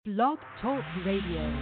Blog Talk Radio.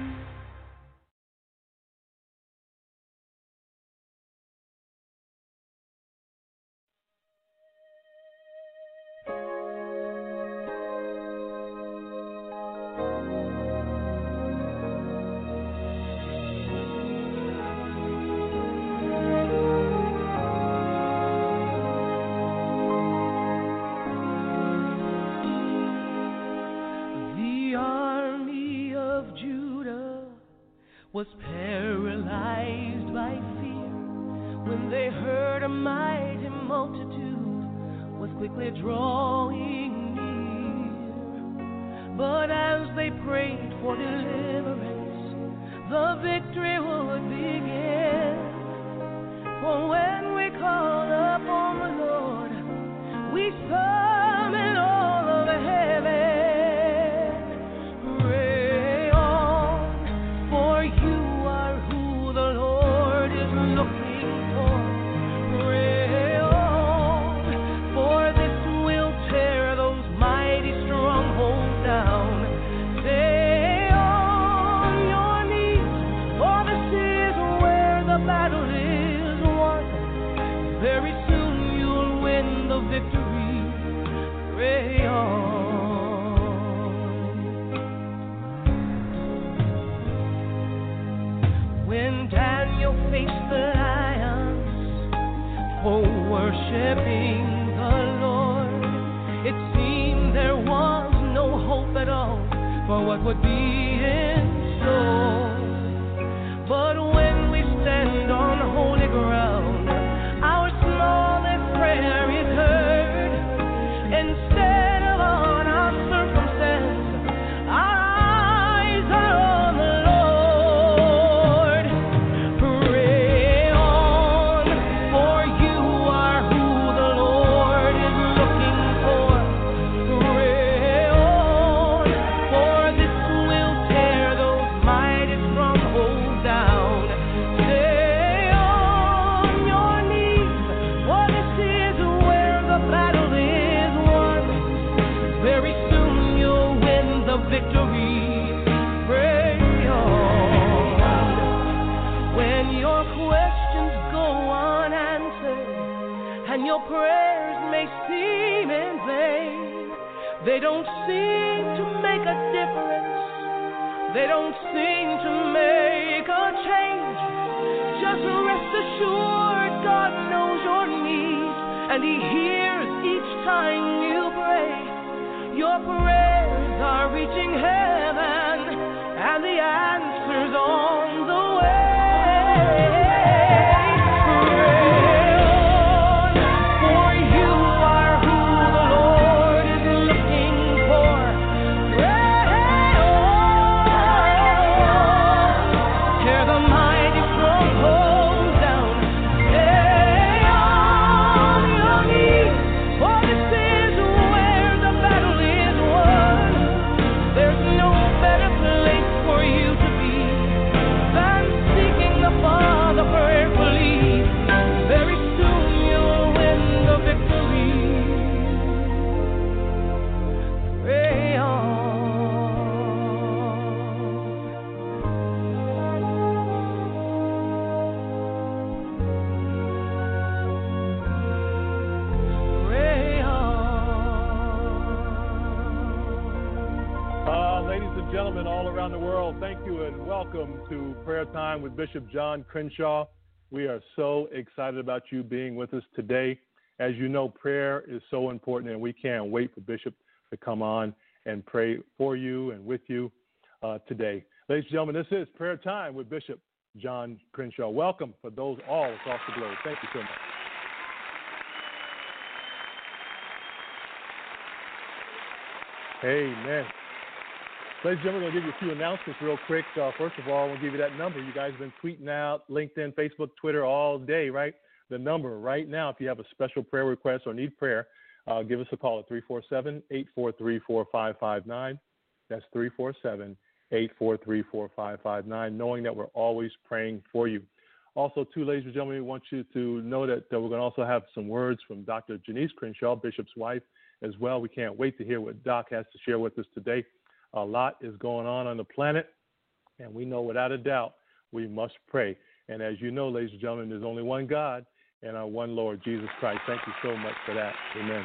Was paralyzed by fear when they heard a mighty multitude was quickly drawing near. But as they prayed for deliverance, the victory would begin. For when we call upon the Lord, we summon all of heaven. Worshiping the Lord, it seemed there was no hope at all for what would be in store. But when we stand on holy ground, our smallest prayer is heard. Instead of on our circumstance, our eyes are on the Lord. Pray on, for you are who the Lord is looking for. Pray on, for this will tear those mighty strongholds down. Stay on your knees, for this is where the battle is won. Very soon you'll win the victory. Pray on. When your questions go unanswered and your prayers may seem in vain, they don't seem to make a difference. They don't seem to make a change. Just rest assured God knows your needs and He hears each time you pray. Your prayers are reaching heaven and the answer's on the way. Pray on, for you are who the Lord is looking for. Pray on, tear the mighty strongholds down. Stay on your knees, for this is where the battle is won. There's no better place for you to be than seeking the Father prayerfully. Very soon you'll win the victory. Pray on. Pray on. Ladies and gentlemen all around the world, thank you and welcome to Prayer Time with Bishop John Crenshaw. We are so excited about you being with us today. As you know, prayer is so important, and we can't wait for Bishop to come on and pray for you and with you today. Ladies and gentlemen, this is Prayer Time with Bishop John Crenshaw. Welcome for those all across the globe. Thank you so much. Amen. Ladies and gentlemen, we're going to give you a few announcements real quick. First of all, we'll give you that number. You guys have been tweeting out, LinkedIn, Facebook, Twitter all day, right? The number right now, if you have a special prayer request or need prayer, give us a call at 347-843-4559. That's 347-843-4559, knowing that we're always praying for you. Also, too, ladies and gentlemen, we want you to know that we're going to also have some words from Dr. Janice Crenshaw, Bishop's wife, as well. We can't wait to hear what Doc has to share with us today. A lot is going on the planet, and we know without a doubt we must pray. And as you know, ladies and gentlemen, there's only one God and our one Lord, Jesus Christ. Thank you so much for that. Amen.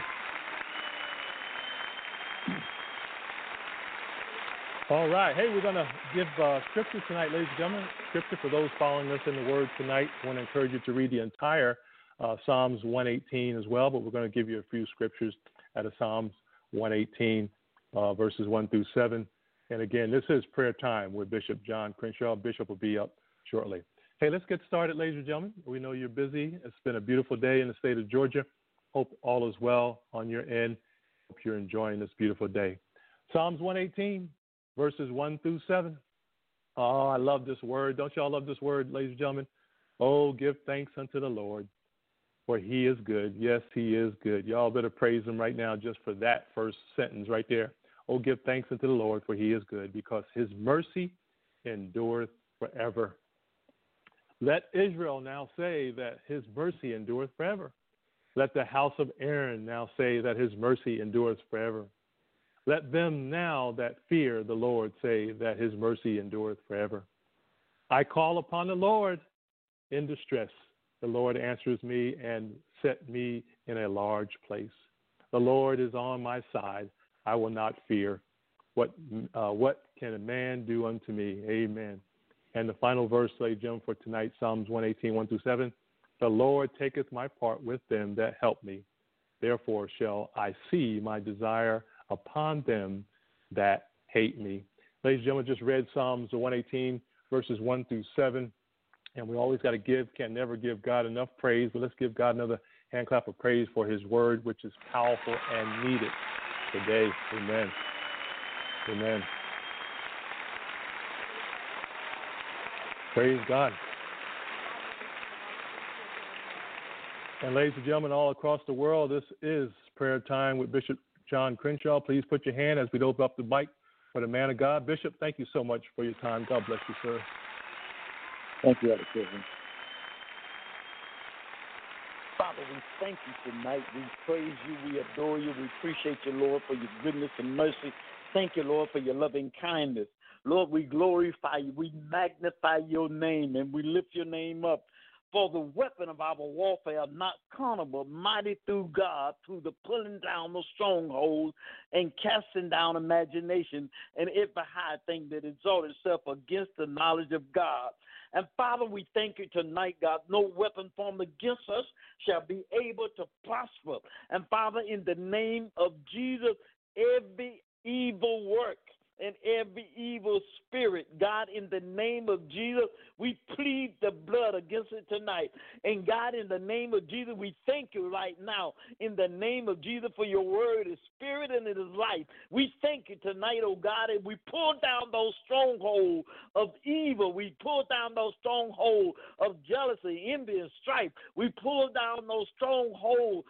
All right. Hey, we're going to give scripture tonight, ladies and gentlemen. Scripture for those following us in the Word tonight. I want to encourage you to read the entire Psalms 118 as well, but we're going to give you a few scriptures out of Psalms 118, verses 1 through 7. And again, this is prayer time with Bishop John Crenshaw. Bishop will be up shortly. Hey, let's get started, ladies and gentlemen. We know you're busy. It's been a beautiful day in the state of Georgia. Hope all is well on your end. Hope you're enjoying this beautiful day. Psalms 118, verses 1 through 7. Oh, I love this word. Don't y'all love this word, ladies and gentlemen? Oh, give thanks unto the Lord, for he is good. Yes, he is good. Y'all better praise him right now just for that first sentence right there. Oh, give thanks unto the Lord, for he is good, because his mercy endureth forever. Let Israel now say that his mercy endureth forever. Let the house of Aaron now say that his mercy endureth forever. Let them now that fear the Lord say that his mercy endureth forever. I call upon the Lord in distress. The Lord answers me and set me in a large place. The Lord is on my side. I will not fear. What can a man do unto me? Amen. And the final verse, ladies and gentlemen, for tonight, Psalms 118, 1 through 7. The Lord taketh my part with them that help me. Therefore shall I see my desire upon them that hate me. Ladies and gentlemen, just read Psalms 118, verses 1 through 7. And we always got to can never give God enough praise. But let's give God another hand clap of praise for his word, which is powerful and needed today. Amen. Amen. Praise God. And ladies and gentlemen, all across the world, this is prayer time with Bishop John Crenshaw. Please put your hand as we open up the mic for the man of God. Bishop, thank you so much for your time. God bless you, sir. Thank you, Elder Kevin. Father, we thank you tonight. We praise you. We adore you. We appreciate you, Lord, for your goodness and mercy. Thank you, Lord, for your loving kindness. Lord, we glorify you. We magnify your name, and we lift your name up. For the weapon of our warfare are not carnal, but mighty through God, through the pulling down of strongholds and casting down imagination and every high thing that exalts itself against the knowledge of God. And Father, we thank you tonight, God. No weapon formed against us shall be able to prosper. And Father, in the name of Jesus, every evil work and every evil spirit, God, in the name of Jesus, we plead the blood against it tonight. And God, in the name of Jesus, we thank you right now, in the name of Jesus, for your word is spirit and it is life. We thank you tonight, oh God, and we pull down those strongholds of evil. We pull down those strongholds of jealousy, envy, and strife. We pull down those strongholds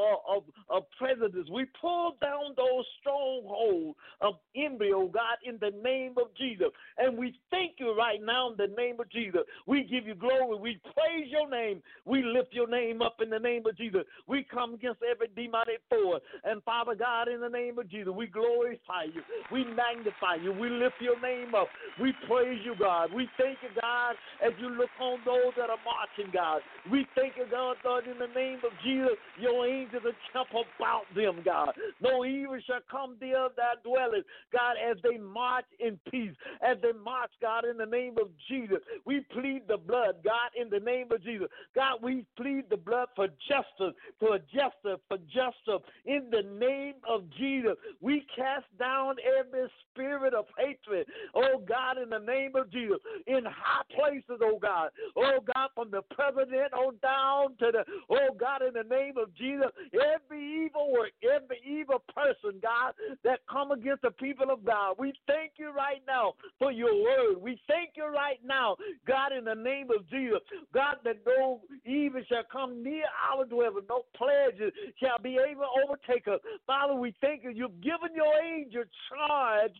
of prejudice. We pull down those strongholds of envy, oh God, in the name of Jesus. And we thank you right now in the name of Jesus. We give you glory. We praise your name. We lift your name up in the name of Jesus. We come against every demonic force. And Father God, in the name of Jesus, we glorify you. We magnify you. We lift your name up. We praise you, God. We thank you, God, as you look on those that are marching, God. We thank you, God, in the name of Jesus, your angels are camp about them, God. No evil shall come near their dwelling, God, as they march in peace, as they march, God, in the name of Jesus. We plead the blood, God, in the name of Jesus. God, we plead the blood for justice, for justice, in the name of Jesus. We cast down every spirit of hatred, oh God, in the name of Jesus, in high places, oh God. Oh God, from the president on down to the, oh God, in the name of Jesus, every evil work, every evil person, God, that come against the people of God. We thank you right now for your word. We thank you right now, God, in the name of Jesus, God, that no evil shall come near our dwelling, no pledges shall be able to overtake us. Father, we thank you. You've given your angel charge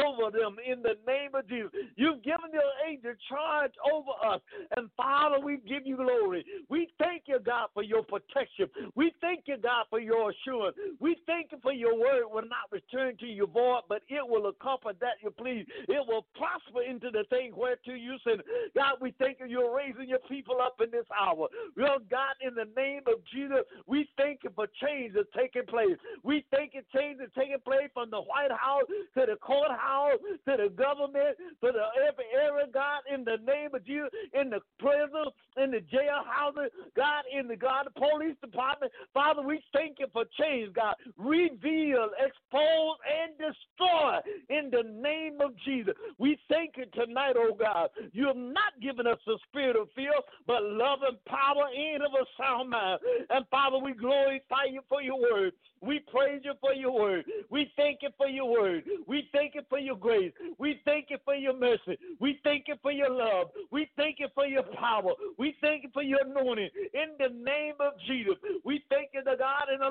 over them in the name of Jesus. You've given your angel charge over us. And Father, we give you glory. We thank you, God, for your protection. We thank you, God, for your assurance. We thank you for your word will not return to you void, but it will accomplish that you please. It will prosper into the thing whereto you send. God, we thank you. You're raising your people up in this hour. Lord God, in the name of Jesus, we thank you for change that's taking place. We thank you change is taking place from the White House to the courthouse to the government to the every area, God, in the name of Jesus, in the prison, in the jailhouses, God, in the police department. Father, we thank you for change, God. Reveal, expose, and destroy in the name of Jesus. We thank you tonight, oh God. You have not given us the spirit of fear, but love and power and of a sound mind. And Father, we glorify you for your word. We praise you for your word. We thank you for your word. We thank you for your grace. We thank you for your mercy. We thank you for your love. We thank you for your power. We thank you for your anointing. In the name of Jesus, we thank you, the God, in the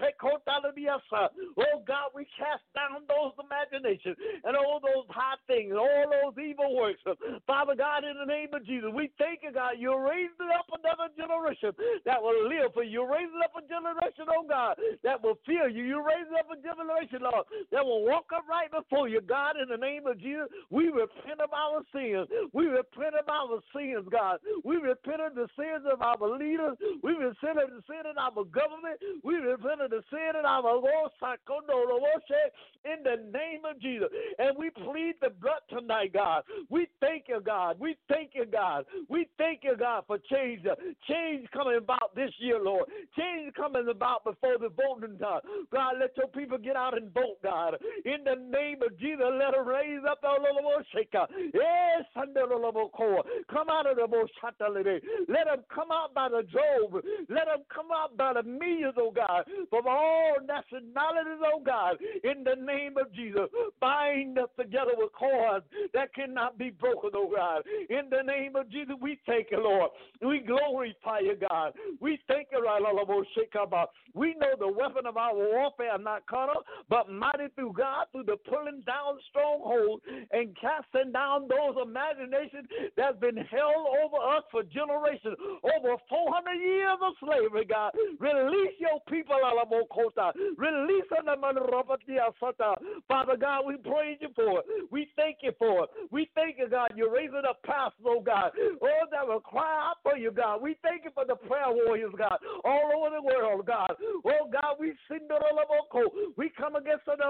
oh God, we cast down those imaginations and all those high things, all those evil works. Father God, in the name of Jesus, we thank you, God. You're raising up another generation that will live for you. You're raising up a generation, oh God, that will fear you. You're raising up a generation, Lord, that will walk up right before you. God, in the name of Jesus, we repent of our sins. We repent of our sins, God. We repent of the sins of our leaders. We repent of the sin of our government. We repent of the sin of our Lord, in the name of Jesus. And we plead the blood tonight, God. We thank you, God. We thank you, God. We thank you, God, for change. Change coming about this year, Lord. Change coming about before the voting time. God, let your people get out and vote, God. In the name of Jesus, let them raise up the little shaker. Yes, come out of the Moshatalebe. Let them come out by the drove. Let them come out by the millions, oh God, from all nationalities, oh God, in the name of Jesus. Bind us together with cords that cannot be broken, oh God. In the name of Jesus, we thank you, Lord. We glorify you, God. We thank you, Lord. We know the weapon of our warfare not carnal, but mighty through God, through the pulling down strongholds and casting down those imaginations that's been held over us for generations, over 400 years of slavery, God. Release your people, Alamokota. Release them, Father God, we praise you for it. We thank you for it. We thank you, God. You're raising up pastors, oh God. Oh, that will cry out for you, God. We thank you for the prayer warriors, God, all over the world, God. Oh, God, we sing the Loboko. We come against the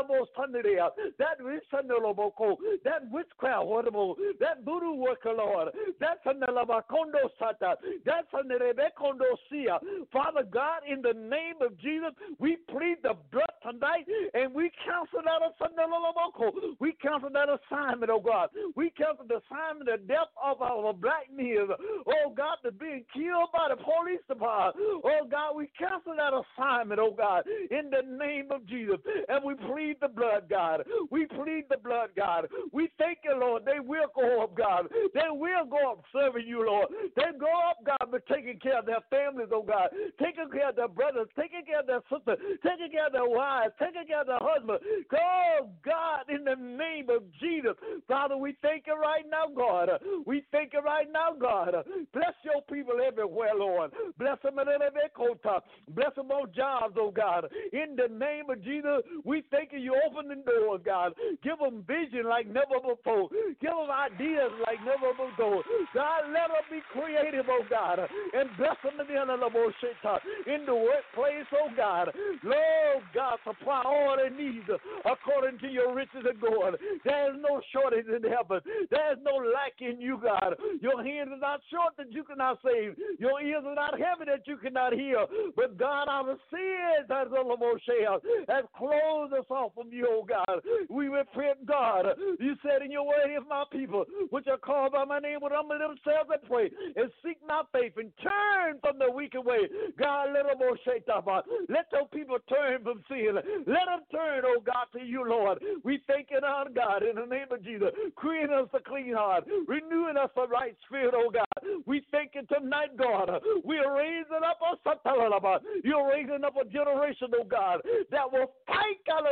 that witchcraft, that voodoo worker, Lord. That's on the Labacondo Sata. That's on the Rebecondo Sia. Father God, in the name of Jesus, we plead the blood tonight and we cancel that Loboko. We cancel that assignment, oh God. We cancel the assignment of death of our black men. Oh God, to being killed by the police department. Oh God, we cancel that assignment, oh God, in the name of Jesus. And we plead the blood, God. We plead the blood, God. We thank you, Lord. They will go up, God. They will go up serving you, Lord. They go up, God, but taking care of their families, oh God. Taking care of their brothers, taking care of their sisters, taking care of their wives, taking care of their husbands. Oh God, in the name of Jesus. Father, we thank you right now, God. We thank you right now, God. Bless your people everywhere, Lord. Bless them in every kota. Bless them on jobs, oh God. In the name of Jesus, we thank you. You open the doors, God. Give them vision like never before. Give them ideas like never before. God, let them be creative, oh God. And bless them in the workplace, oh God. Lord God, supply all their needs according to your riches and glory. There is no shortage in heaven. There is no lack in you, God. Your hands are not short that you cannot save. Your ears are not heavy that you cannot hear. But God, our sins has closed us off from you, oh God. We repent, God. You said in your word, if my people, which are called by my name, would humble themselves and pray and seek my faith and turn from the wicked way. God, let your people turn from sin. Let them turn, oh God, to you, Lord. We thank you now, God, in the name of Jesus. Create us a clean heart, renewing us a right spirit, oh God. We thank you you tonight, God. We are raising up you're raising up a generation, oh God, that will fight, God,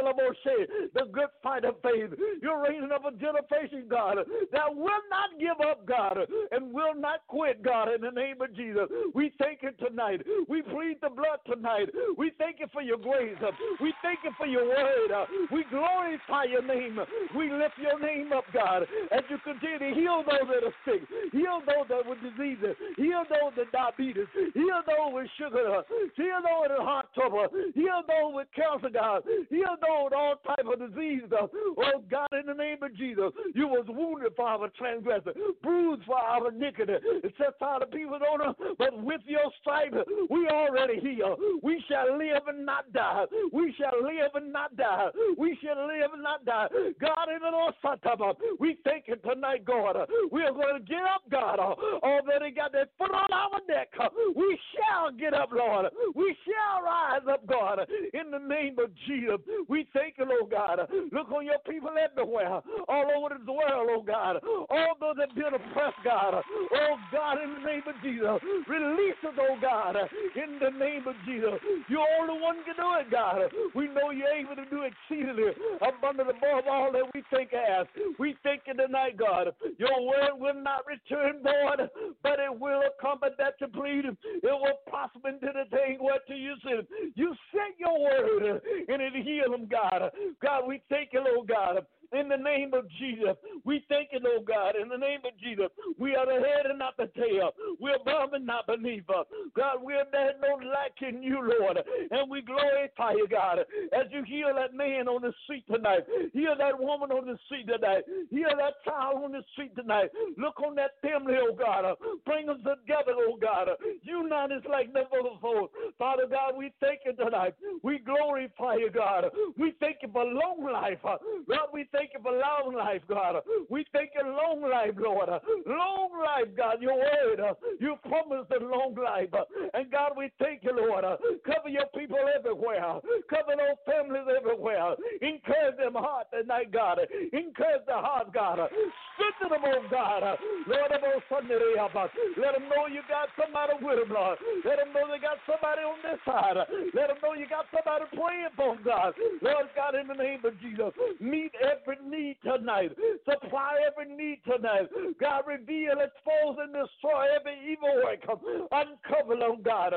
the good fight of faith. You're raising up a generation, God, that will not give up, God, and will not quit, God, in the name of Jesus. We thank you tonight. We plead the blood tonight. We thank you for your grace. We thank you for your word. We glorify your name. We lift your name up, God, as you continue to heal those that are sick, heal those that with diseases, heal those with diabetes, heal those with sugar, heal those with heart trouble, heal those with cancer, God, heal those with all type of disease, God. Oh, God, in the name of Jesus, you was wounded for our transgression, bruised for our iniquity. It says how the people don't know, but with your stripes, we already healed. We shall live and not die. We shall live and not die. We shall live and not die. God, in the Lord, we thank you tonight, God. We are going to get up, God. Already got that foot on our neck. We shall get up, Lord. We shall rise up, God. In the name of Jesus, we thank you, Lord God. Look on your people everywhere, all over the world, oh God. All those that been oppressed, God. Oh God, in the name of Jesus, release us, oh God. In the name of Jesus, you're the only one can do it, God. We know you're able to do exceedingly abundantly above all that we think and ask. We thank you tonight, God. Your word will not return void, but it will accomplish that you plead. It will prosper into the thing whereto you sent. You sent your word and it healed them, God. God, we thank you, Lord God. In the name of Jesus, we thank you, Lord God. In the name of Jesus, we are the head and not the tail. We're above and not beneath. God, we're there no lack in you, Lord. And we glorify you, God, as you heal that man on the street tonight. Heal that woman on the street tonight. Heal that child on the street tonight. Look on that family, oh God. Bring them together, oh God. Unite us like never before. Father God, we thank you tonight. We glorify you, God. We thank you for long life. God, we thank you for long life, God. We thank you long life, Lord. Long life, God, your word. You promised a long life. And God, we thank you, Lord. Cover your people everywhere. Cover those families everywhere. Encourage them heart tonight, God. Encourage the heart, God. Strengthen them, oh God. Lord, let them know you got somebody with them, Lord. Let them know they got somebody on this side. Let them know you got somebody praying for them, God. Lord God, in the name of Jesus, meet every need tonight. Supply every need tonight. God, reveal, expose, and destroy every evil work. Uncover them, God.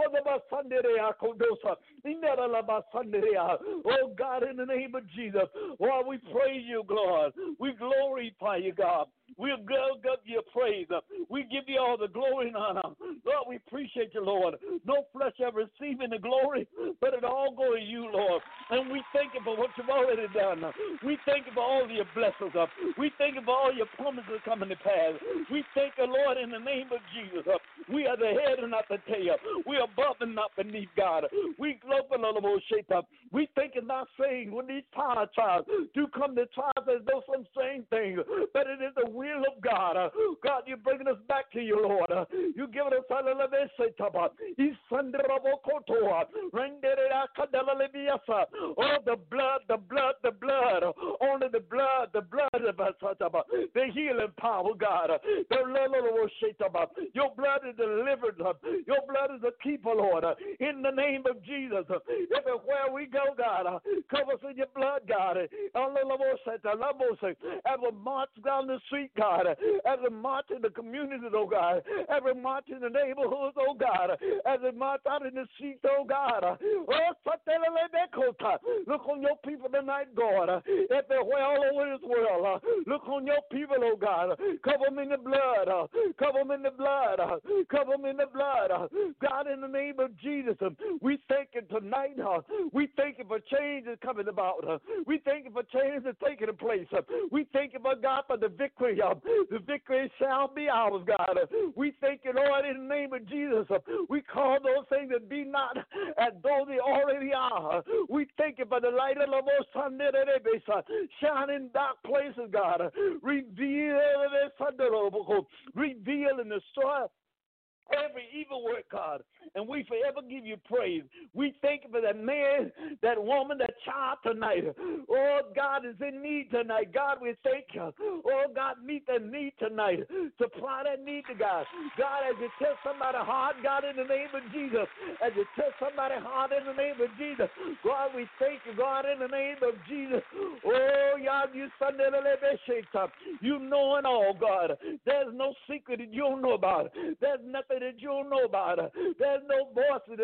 Oh God, in the name of Jesus, Lord, we praise you, God. We glorify you, God. We'll give you praise. We give you all the glory and honor. Lord, we appreciate you, Lord. No flesh ever receiving the glory, but it all go to you, Lord. And we thank you for what you've already done. We thank you for all your blessings. We thank you for all your promises coming to pass. We thank you, Lord, in the name of Jesus. We are the head and not the tail. We are above and not beneath, God. We We think and not saying when these trials do come to trials as though some strange things, but it is the will of God. God, you're bringing us back to you, Lord. You're giving us all the blood, the blood, the blood. Only the blood of us, the healing power, God. Your blood is delivered. Your blood is a keeper, Lord. In the name of Jesus, everywhere we go, God, cover us in your blood, God. As we march down the street, God, as we march in the communities, oh God, as we march in the neighborhoods, oh God, as we march out in the streets, oh God. Look on your people tonight, God, everywhere all over this world. Look on your people, oh God. Cover them in the blood. Cover them in the blood. Cover them in the blood. God, in the name of Jesus, we thank you tonight. We thank you for changes coming about. We thank you for changes taking place. We thank you, for God, for the victory. The victory shall be ours, God. We thank you, Lord, in the name of Jesus. We call those things that be not as though they already are. We thank you for the light of the most shine in dark places, God. Reveal and destroy every evil work, God. And we forever give you praise. We thank you for that man, that woman, that child tonight. Oh, God is in need tonight. God, we thank you. Oh, God, meet the need tonight. Supply that need to God. God, as you touch somebody's heart, God, in the name of Jesus. As you touch somebody's heart in the name of Jesus. God, we thank you, God, in the name of Jesus. Oh, God, you Sunday, you know it all, God. There's no secret that you don't know about. There's nothing that you don't know about. There's no voices.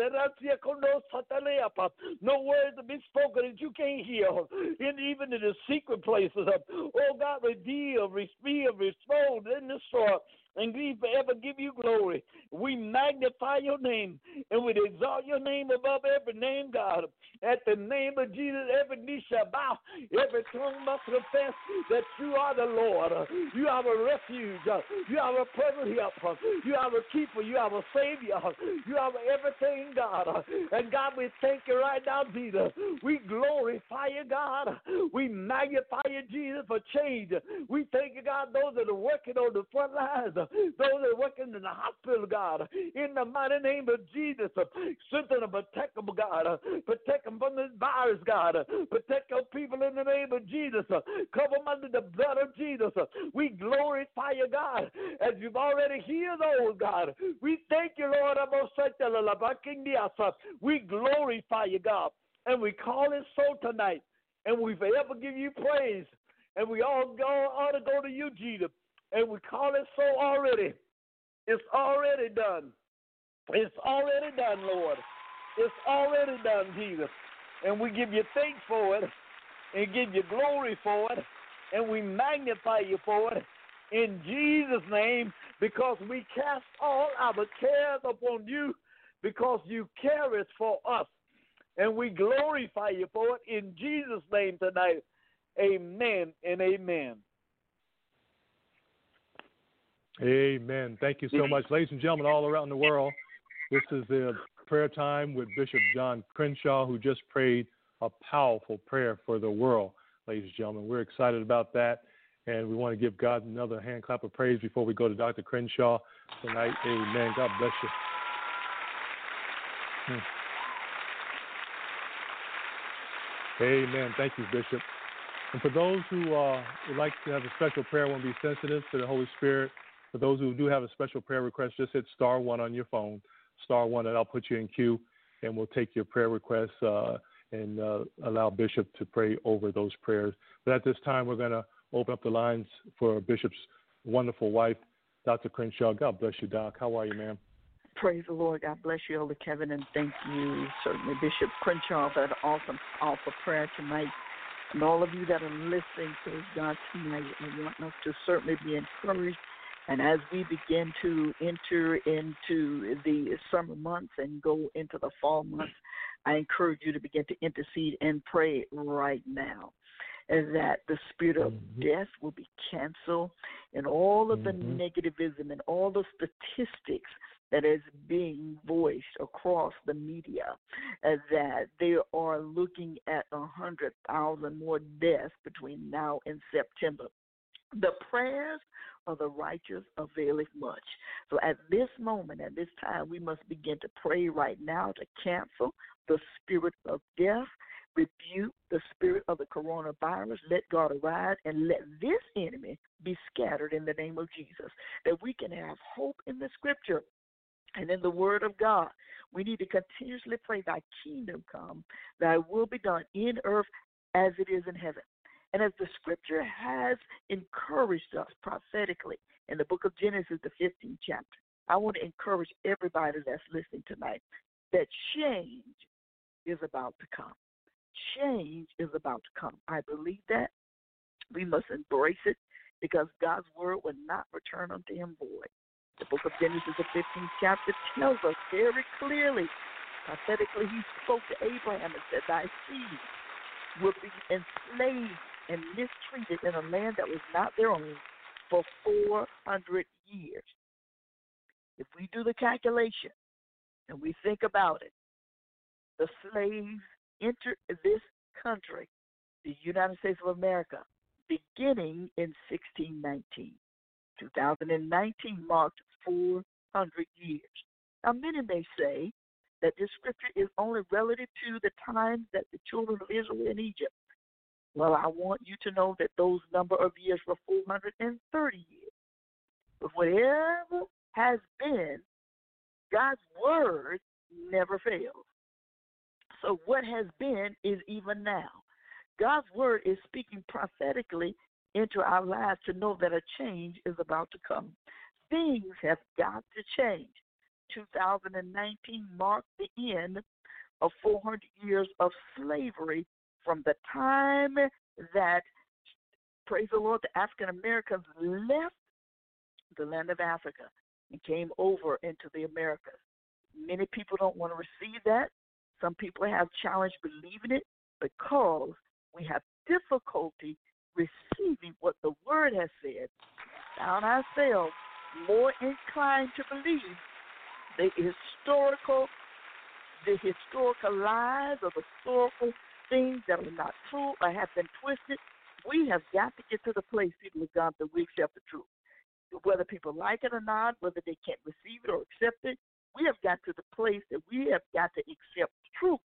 No words to be spoken that you can't hear. And even in the secret places. Oh, God, reveal, respond, and destroy. And we forever give you glory. We magnify your name, and we exalt your name above every name, God. At the name of Jesus, every knee shall bow, every tongue must confess that you are the Lord. You are a refuge. You are a present help. You are a keeper. You are a savior. You are everything, God. And God, we thank you right now, Jesus. We glorify you, God. We magnify you, Jesus, for change. We thank you, God, those that are working on the front lines. Those that are working in the hospital, God, in the mighty name of Jesus, strengthen them, protect them, God, protect them from this virus, God, protect your people in the name of Jesus, cover them under the blood of Jesus. We glorify you, God, as you've already healed those, God. We thank you, Lord. We glorify you, God, and we call it so tonight, and we forever give you praise, and we all ought to go to you, Jesus. And we call it so already. It's already done. It's already done, Lord. It's already done, Jesus. And we give you thanks for it and give you glory for it. And we magnify you for it in Jesus' name, because we cast all our cares upon you, because you care for us. And we glorify you for it in Jesus' name tonight. Amen and amen. Amen. Thank you so much. Ladies and gentlemen all around the world, this is the prayer time with Bishop John Crenshaw, who just prayed a powerful prayer for the world. Ladies and gentlemen, we're excited about that, and we want to give God another hand clap of praise before we go to Dr. Crenshaw tonight. Amen. God bless you. Amen. Thank you, Bishop. And for those who would like to have a special prayer, want to be sensitive to the Holy Spirit, for those who do have a special prayer request, just hit *1 on your phone, *1, and I'll put you in queue, and we'll take your prayer requests and allow Bishop to pray over those prayers. But at this time, we're going to open up the lines for Bishop's wonderful wife, Dr. Crenshaw. God bless you, Doc. How are you, ma'am? Praise the Lord. God bless you, Elder Kevin, and thank you, certainly, Bishop Crenshaw, for that awesome prayer tonight. And all of you that are listening, praise God, tonight, I want us to certainly be encouraged. And as we begin to enter into the summer months and go into the fall months, I encourage you to begin to intercede and pray right now, and that the spirit of death will be canceled, and all of the negativism and all the statistics that is being voiced across the media, that they are looking at 100,000 more deaths between now and September. The prayers of the righteous availeth much. So at this moment, at this time, we must begin to pray right now to cancel the spirit of death, rebuke the spirit of the coronavirus. Let God arise and let this enemy be scattered in the name of Jesus, that we can have hope in the scripture and in the word of God. We need to continuously pray, thy kingdom come, thy will be done in earth as it is in heaven. And as the scripture has encouraged us prophetically in the book of Genesis, the 15th chapter, I want to encourage everybody that's listening tonight that change is about to come. Change is about to come. I believe that. We must embrace it, because God's word will not return unto him void. The book of Genesis, the 15th chapter, tells us very clearly, prophetically, he spoke to Abraham and said, thy seed will be enslaved and mistreated in a land that was not their own for 400 years. If we do the calculation and we think about it, the slaves entered this country, the United States of America, beginning in 1619. 2019 marked 4 years. Now, many may say that this scripture is only relative to the times that the children of Israel were in Egypt. Well, I want you to know that those number of years were 430 years. But whatever has been, God's word never fails. So what has been is even now. God's word is speaking prophetically into our lives to know that a change is about to come. Things have got to change. 2019 marked the end of 400 years of slavery from the time that, praise the Lord, the African Americans left the land of Africa and came over into the Americas. Many people don't want to receive that. Some people have challenge believing it because we have difficulty receiving what the Word has said. Found ourselves more inclined to believe the historical lies or the historical things that are not true or have been twisted. We have got to get to the place, people of God, that we accept the truth. Whether people like it or not, whether they can't receive it or accept it, we have got to the place that we have got to accept truth.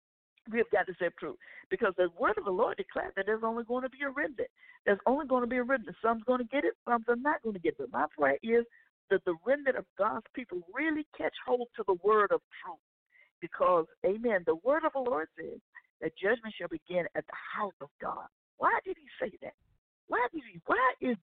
We have got to accept truth. Because the word of the Lord declared that there's only going to be a remnant. There's only going to be a remnant. Some's going to get it, some are not going to get it. But my prayer is that the remnant of God's people really catch hold to the word of truth. Because, amen, the word of the Lord says that judgment shall begin at the house of God. Why did he say that? Why is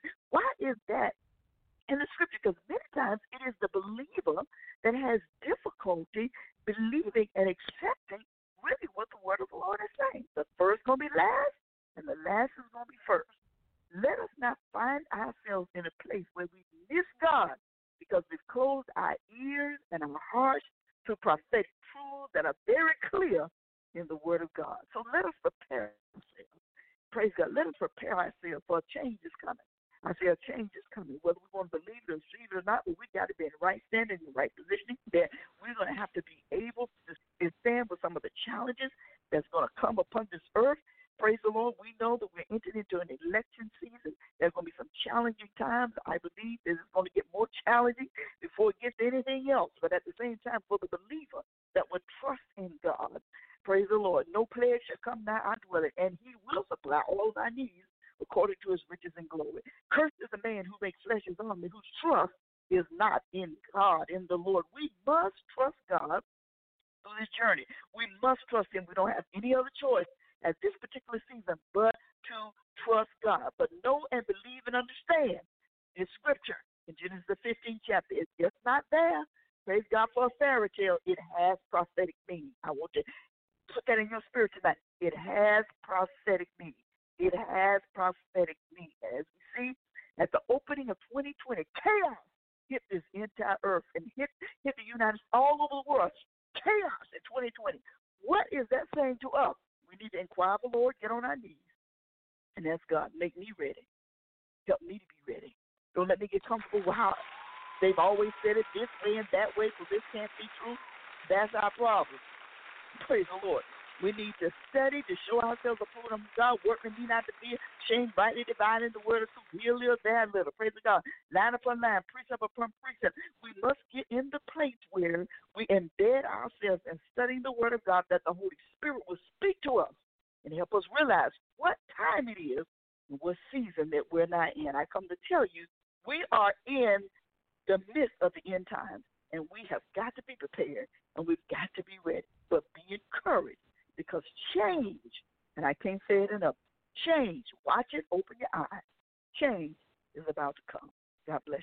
that in the scripture? Because many times it is the believer that has difficulty believing and accepting really what the word of the Lord is saying. The first going to be last, and the last is going to be first. Let us not find ourselves in a place where we miss God because we've closed our ears and our hearts to prophetic truths that are very clear in the word of God. So let us prepare ourselves. Praise God. Let us prepare ourselves for a change is coming. I say a change is coming. Whether we want to believe it or receive it or not, but we got to be in the right standing, in the right positioning. That we're going to have to be able to stand with some of the challenges that's going to come upon this earth. Praise the Lord. We know that we're entering into an election season. There's going to be some challenging times. I believe that it's going to get more challenging before it gets to anything else. But at the same time, for the believer that would trust in God, praise the Lord, no plague shall come nigh our dwelling, and he will supply all our needs according to his riches and glory. Cursed is the man who makes flesh his army, whose trust is not in God, in the Lord. We must trust God through this journey. We must trust him. We don't have any other choice at this particular season but to trust God. But know and believe and understand this scripture in Genesis the 15th chapter. It's just not there. Praise God for a fairy tale. It has prophetic meaning. I want you to put that in your spirit tonight. It has prophetic meaning. It has prophetic meaning. As we see at the opening of 2020, chaos hit this entire earth and hit the United States, all over the world. Chaos in 2020. What is that saying to us? We need to inquire of the Lord, get on our knees, and ask God, make me ready. Help me to be ready. Don't let me get comfortable with how they've always said it this way and that way, so this can't be true. That's our problem. Praise the Lord. We need to study to show ourselves approved unto God, workmen be not to be ashamed, rightly dividing the word of truth, here little, there little. Praise God. Line upon line, precept upon precept. We must get in the place where we embed ourselves in studying the word of God, that the Holy Spirit will speak to us and help us realize what time it is and what season that we're not in. I come to tell you, we are in the midst of the end times, and we have got to be prepared, and we've got to be ready. But be encouraged. Because change, and I can't say it enough, change, watch it, open your eyes. Change is about to come. God bless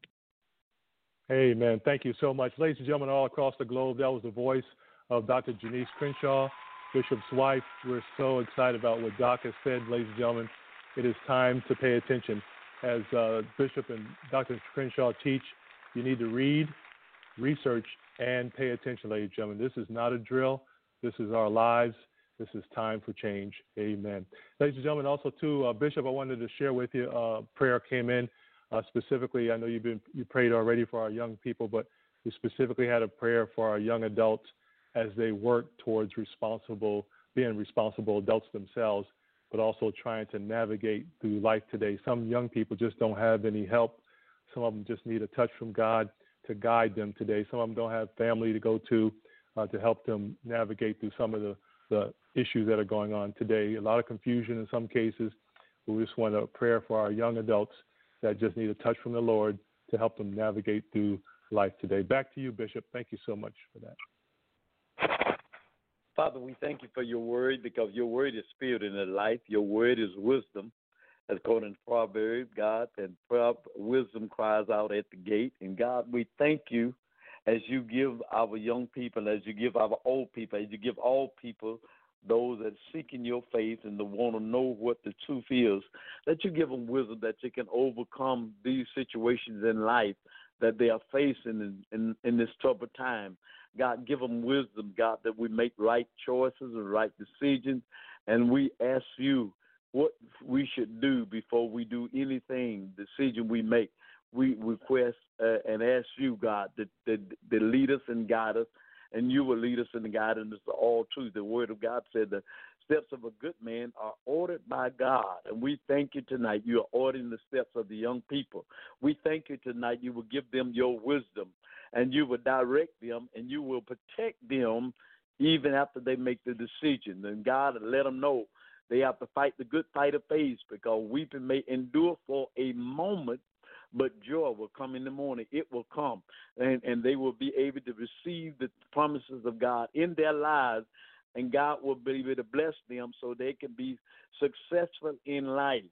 you. Amen. Thank you so much. Ladies and gentlemen, all across the globe, that was the voice of Dr. Janice Crenshaw, Bishop's wife. We're so excited about what Doc has said, ladies and gentlemen. It is time to pay attention. As Bishop and Dr. Crenshaw teach, you need to read, research, and pay attention, ladies and gentlemen. This is not a drill. This is our lives. This is time for change. Amen. Ladies and gentlemen, also, too, Bishop, I wanted to share with you, prayer came in specifically. I know you prayed already for our young people, but we specifically had a prayer for our young adults as they work towards being responsible adults themselves, but also trying to navigate through life today. Some young people just don't have any help. Some of them just need a touch from God. to guide them today. Some of them don't have family to go to help them navigate through some of the issues that are going on today. A lot of confusion in some cases. We just want a prayer for our young adults that just need a touch from the Lord to help them navigate through life today. Back to you, Bishop. Thank you so much for that. Father, we thank you for your word, because your word is spirit and life. Your word is wisdom, as according to Proverbs, God, and wisdom cries out at the gate. And God, we thank you as you give our young people, as you give our old people, as you give all people, those that seek in your face and that want to know what the truth is, that you give them wisdom that they can overcome these situations in life that they are facing in this troubled time. God, give them wisdom, God, that we make right choices and right decisions. And we ask you what we should do before we do anything, decision we make. We request and ask you, God, that lead us and guide us, and you will lead us and guide us to all truth. The word of God said the steps of a good man are ordered by God. And we thank you tonight. You are ordering the steps of the young people. We thank you tonight. You will give them your wisdom, and you will direct them, and you will protect them even after they make the decision. And God, let them know they have to fight the good fight of faith, because weeping may endure for a moment, but joy will come in the morning. It will come, and they will be able to receive the promises of God in their lives, and God will be able to bless them so they can be successful in life.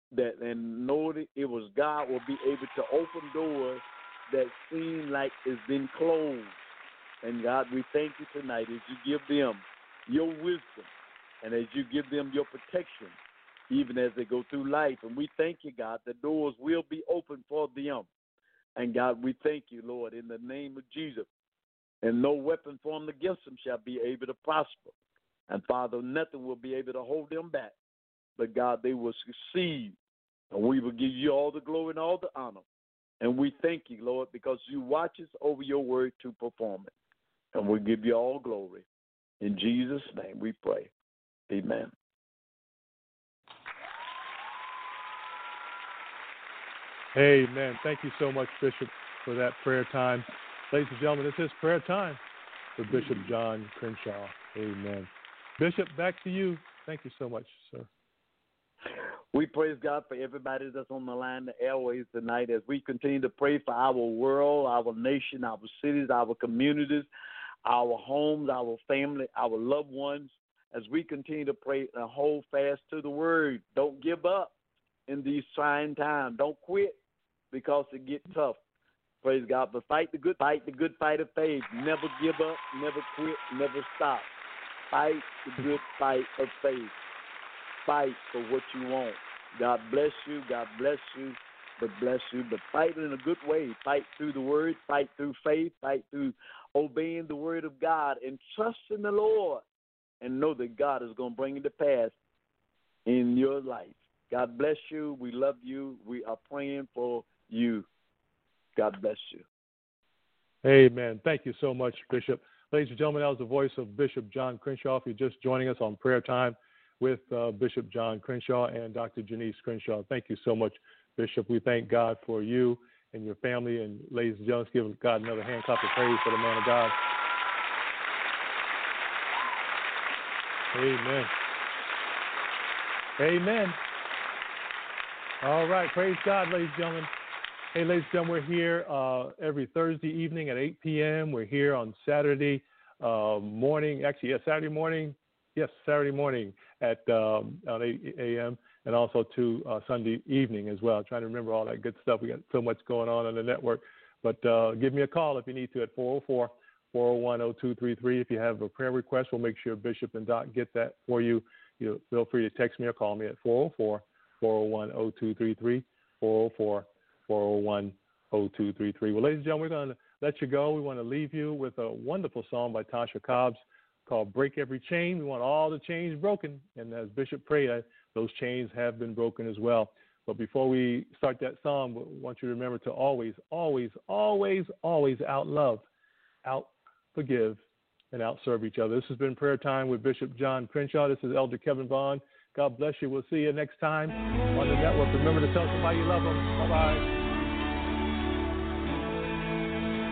And know that it was God will be able to open doors that seem like it's been closed. And God, we thank you tonight as you give them your wisdom and as you give them your protection, even as they go through life. And we thank you, God, the doors will be open for them. And God, we thank you, Lord, in the name of Jesus. And no weapon formed against them shall be able to prosper. And Father, nothing will be able to hold them back. But God, they will succeed. And we will give you all the glory and all the honor. And we thank you, Lord, because you watch us over your word to perform it. And we give you all glory. In Jesus' name we pray. Amen. Amen. Thank you so much, Bishop, for that prayer time. Ladies and gentlemen, this is prayer time for Bishop John Crenshaw. Amen. Bishop, back to you. Thank you so much, sir. We praise God for everybody that's on the line, the airways tonight, as we continue to pray for our world, our nation, our cities, our communities, our homes, our family, our loved ones, as we continue to pray and hold fast to the word. Don't give up in these trying times. Don't quit because it gets tough. Praise God. But fight the good fight of faith. Never give up, never quit, never stop. Fight the good fight of faith. Fight for what you want. God bless you. God bless you. But bless you. But fight in a good way. Fight through the word. Fight through faith. Fight through obeying the word of God. And trust in the Lord. And know that God is going to bring it to pass in your life. God bless you. We love you. We are praying for you. God bless you. Amen. Thank you so much, Bishop. Ladies and gentlemen, that was the voice of Bishop John Crenshaw. If you're just joining us on prayer time with Bishop John Crenshaw and Dr. Janice Crenshaw. Thank you so much, Bishop. We thank God for you and your family. And ladies and gentlemen, let's give God another hand clap of praise for the man of God. Amen. Amen. All right. Praise God, ladies and gentlemen. Hey, ladies and gentlemen, we're here every Thursday evening at 8 p.m. We're here on Saturday morning. Actually, yes, Saturday morning. Yes, Saturday morning at 8 a.m. and also to Sunday evening as well. I'm trying to remember all that good stuff. We got so much going on the network. But give me a call if you need to at 404-401-0233. If you have a prayer request, we'll make sure Bishop and Doc get that for you. You feel free to text me or call me at 404-401-0233, 404-401-0233. Well, ladies and gentlemen, we're going to let you go. We want to leave you with a wonderful song by Tasha Cobbs called Break Every Chain. We want all the chains broken. And as Bishop prayed, those chains have been broken as well. But before we start that song, we want you to remember to always, always, always, always out-love, out-forgive, and out-serve each other. This has been Prayer Time with Bishop John Crenshaw. This is Elder Kevin Vaughn. God bless you. We'll see you next time on the network. Remember to tell somebody you love them. Bye-bye.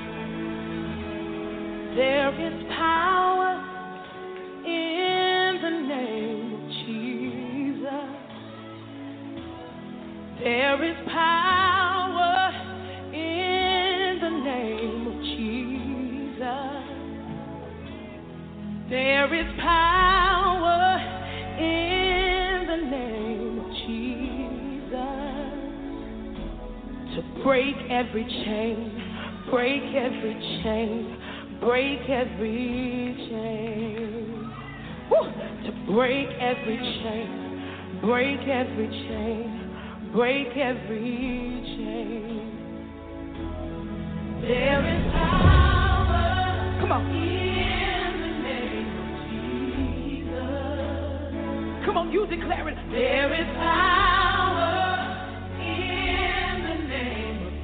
There is power in the name of Jesus. There is power in the name of Jesus. There is power in the name of Jesus to break every chain, break every chain, break every chain. Woo! To break every chain, break every chain, break every chain. There is power. Come on. In the name of Jesus. Come on, you declare it. There is power in the name of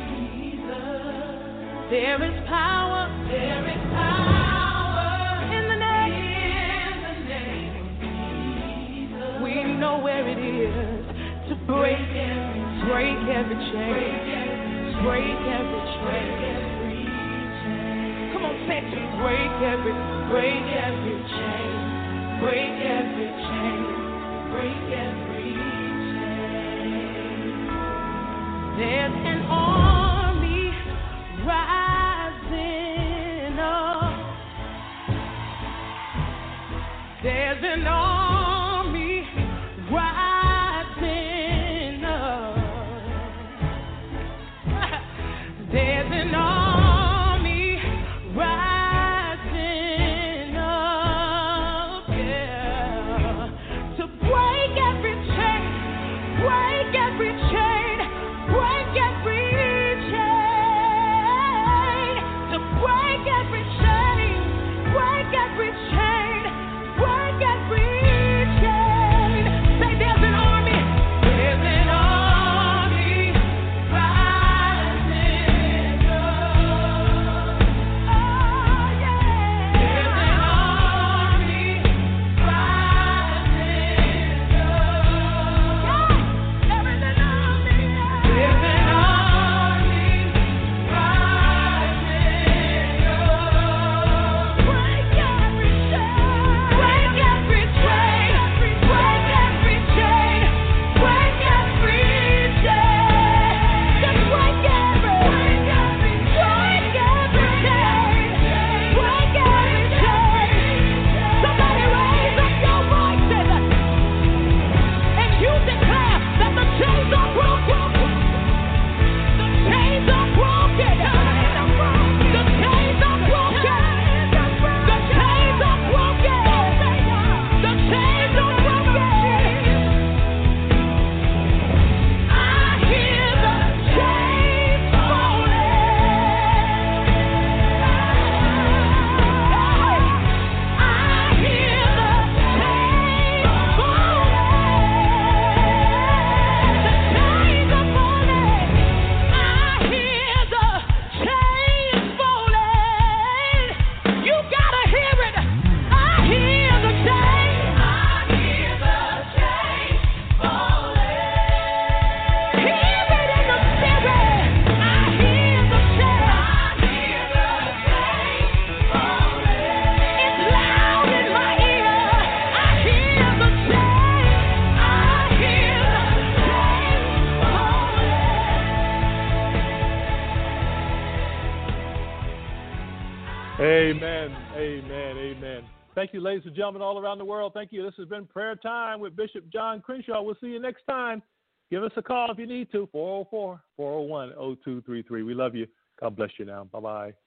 Jesus. There is power. There is power in the name of Jesus. We know where it is to break every chain, break every chain. Come on, say it to me. Break every chain, break every chain, break every chain. There's an army rising up. There's an army rising up. There's an army rising up, yeah, to break every chain, break every chain, break every chain, to break every chain, break every chain, break every chain. Say there's an army rising up. Oh yeah, there's an army rising up. Yeah, there is an army. There's an army rising up. Break every chain, break every chain, break every chain, break every chain. Just break every chain, break every chain. Somebody raise up your voices and you declare that the chains are broken. The chains are broken. The chains are broken. The chains are broken. The chains are broken. I hear the chains falling. I hear the chains falling. The chains are falling. I hear the chains falling. You gotta hear it. I hear the chains. I hear the chains falling. Hear it in the spirit. I hear the chains. I hear the chains falling. It's loud in my ear. I hear the chains. I hear the chains falling. Amen, amen, amen. Thank you, ladies and gentlemen, all around the world. Thank you. This has been Prayer Time with Bishop John Crenshaw. We'll see you next time. Give us a call if you need to, 404-401-0233. We love you. God bless you now. Bye-bye.